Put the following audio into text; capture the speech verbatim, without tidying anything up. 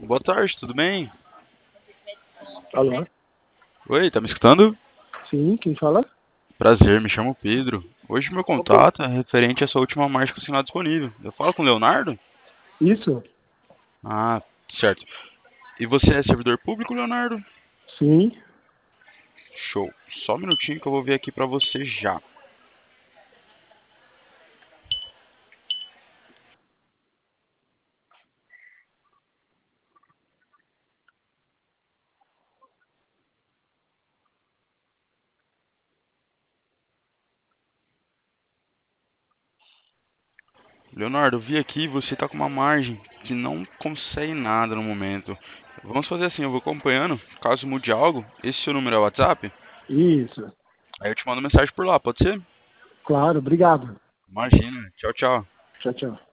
boa tarde, tudo bem? Alô? Oi, tá me escutando? Sim, quem fala? Prazer, me chamo Pedro. Hoje meu Ô, Pedro. contato é referente à sua última marcha com o sinal disponível. Eu falo com o Leonardo? Isso? Ah, certo. E você é servidor público, Leonardo? Sim. Show. Só um minutinho que eu vou ver aqui pra você já. Leonardo, eu vi aqui, você tá com uma margem que não consegue nada no momento. Vamos fazer assim, eu vou acompanhando. Caso mude algo, esse seu número é o WhatsApp? Isso. Aí eu te mando mensagem por lá, pode ser? Claro, obrigado. Imagina. Tchau, tchau. Tchau, tchau.